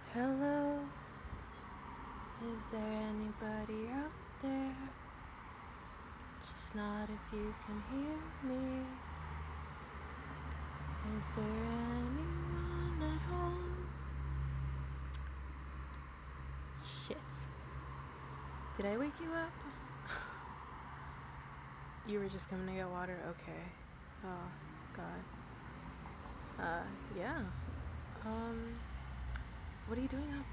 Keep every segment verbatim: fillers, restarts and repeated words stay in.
Hello, is there anybody out there? Just not if you can hear me. Is there anyone at home? Shit. Did I wake you up? You were just coming to get water? Okay. Oh, God. Uh, yeah. Um, what are you doing up?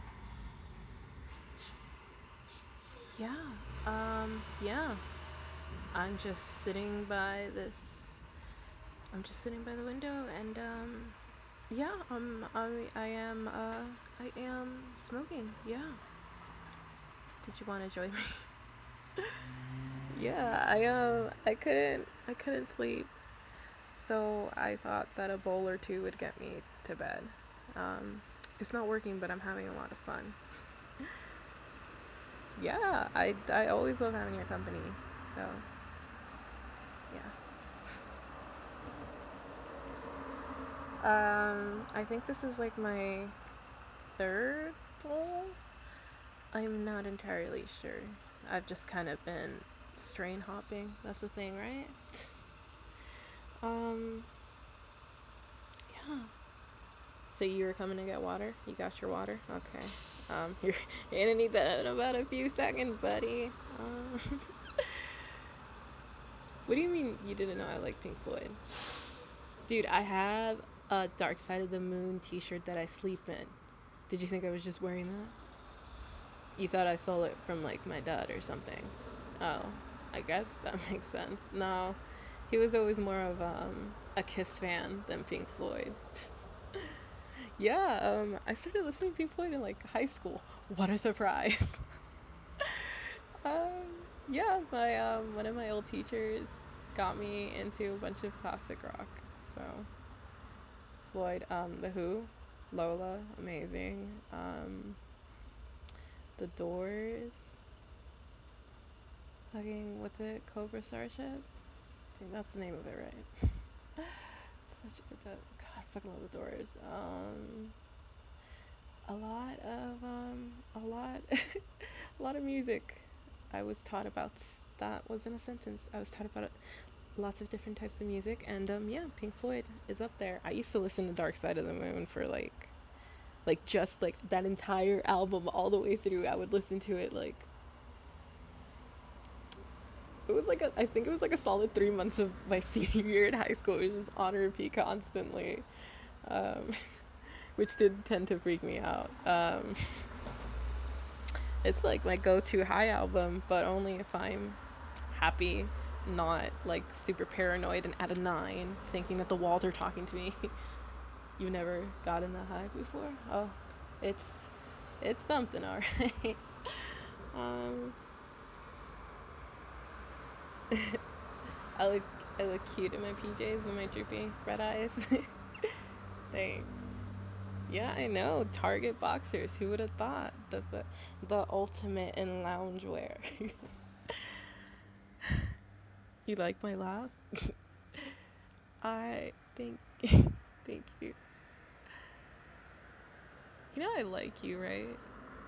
Yeah. Um, yeah. I'm just sitting by this. I'm just sitting by the window and, um, yeah, um, I, I am, uh, I am smoking, yeah. Did you want to join me? Yeah, I, um, I couldn't, I couldn't sleep, so I thought that a bowl or two would get me to bed. Um, it's not working, but I'm having a lot of fun. Yeah, I, I always love having your company, so, yeah. Um, I think this is like my third bowl. I'm not entirely sure. I've just kind of been strain hopping. That's the thing, right? Um, yeah. So you were coming to get water? You got your water? Okay. Um, you're, you're gonna need that in about a few seconds, buddy. Um, what do you mean you didn't know I like Pink Floyd? Dude, I have a Dark Side of the Moon t-shirt that I sleep in. Did you think I was just wearing that? You thought I stole it from like my dad or something. Oh, I guess that makes sense. No, he was always more of um, a Kiss fan than Pink Floyd. Yeah, um, I started listening to Pink Floyd in like high school. What a surprise! um, yeah, my um, one of my old teachers got me into a bunch of classic rock. So Floyd, um, The Who, Lola, amazing. Um, The Doors, fucking what's it? Cobra Starship. I think that's the name of it, right? Such a good God, I fucking love the Doors. Um, a lot of um, a lot, a lot of music. I was taught about. That was in a sentence. I was taught about lots of different types of music, and um, yeah, Pink Floyd is up there. I used to listen to Dark Side of the Moon for like, like just like that entire album all the way through. I would listen to it like. It was like a, I think it was like a solid three months of my senior year in high school. It was just on repeat constantly. Um, which did tend to freak me out. Um, it's like my go-to high album, but only if I'm happy, not like super paranoid and at a nine, thinking that the walls are talking to me. You never got in that high before? Oh, it's it's something, alright. um, I look I look cute in my P Js and my droopy red eyes. Thanks. Yeah, I know. Target boxers. Who would have thought? The the ultimate in loungewear. You like my laugh? I think thank you. You know I like you, right?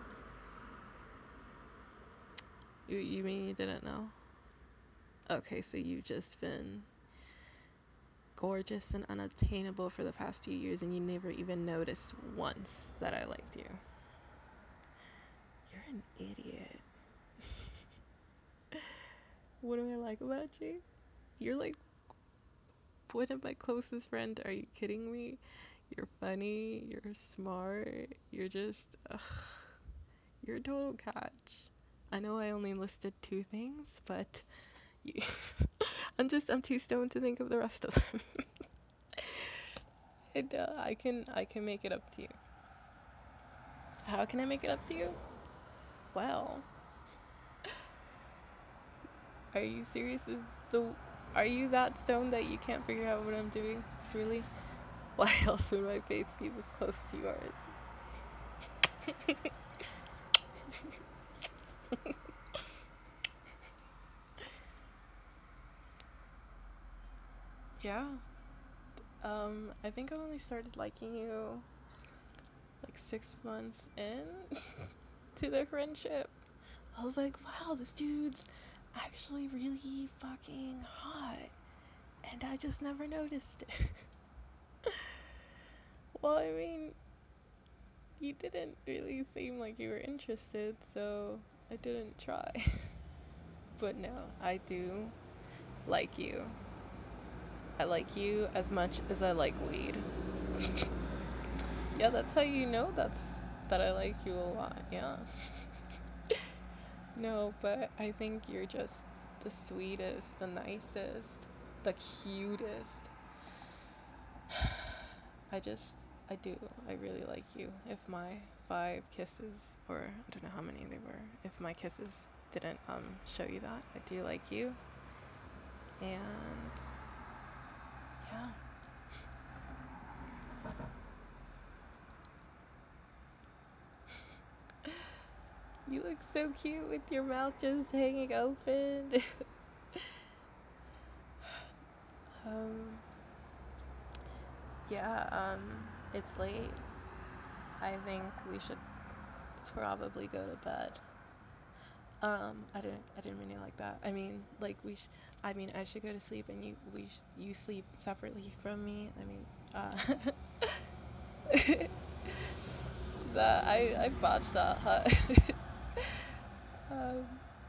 You you mean you didn't know? Okay, so you've just been gorgeous and unattainable for the past few years and you never even noticed once that I liked you. You're an idiot. What do I like about you? You're like one of my closest friends. Are you kidding me? You're funny, you're smart, you're just, ugh, you're a total catch. I know I only listed two things, but you, I'm just, I'm too stoned to think of the rest of them. and, uh, I can, I can make it up to you. How can I make it up to you? Well, are you serious? Is the, are you that stoned that you can't figure out what I'm doing? Really? Why else would my face be this close to yours? Yeah. Um, I think I only started liking you like six months in to their friendship, I was like, wow, this dude's actually really fucking hot. And I just never noticed it. Well, I mean, you didn't really seem like you were interested, so I didn't try. But no, I do like you. I like you as much as I like weed. Yeah, that's how you know that's that I like you a lot. Yeah. No, but I think you're just the sweetest, the nicest, the cutest. I just I do. I really like you. If my five kisses, or I don't know how many they were, if my kisses didn't um show you that, I do like you. And yeah. You look so cute with your mouth just hanging open. um yeah, um it's late. I think we should probably go to bed. Um, I didn't. I didn't mean it like that. I mean, like we. Sh- I mean, I should go to sleep, and you. We. Sh- you sleep separately from me. I mean, uh, that I. I botched that. Huh? um,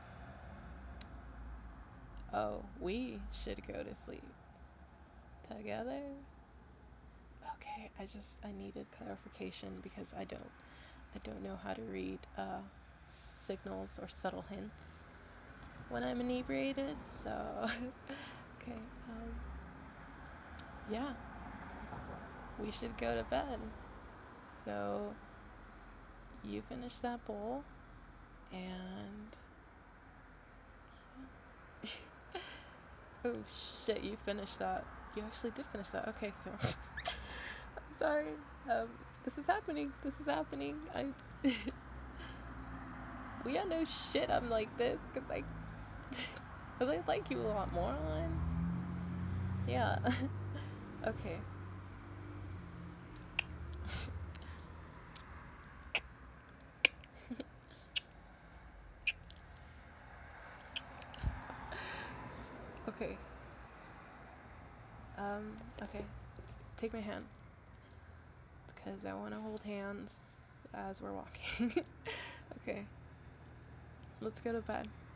oh, we should go to sleep together. Okay. I just. I needed clarification because I don't. I don't know how to read uh, signals or subtle hints when I'm inebriated. So, okay. Um, yeah. We should go to bed. So you finish that bowl, and oh shit, you finished that. You actually did finish that. Okay, so I'm sorry. Um, this is happening. This is happening. I we got no shit. I'm like this because I, cause I like you a lot more. On yeah. Okay. Okay. Um. Okay. Take my hand, because I want to hold hands as we're walking. Okay. Let's go to bed.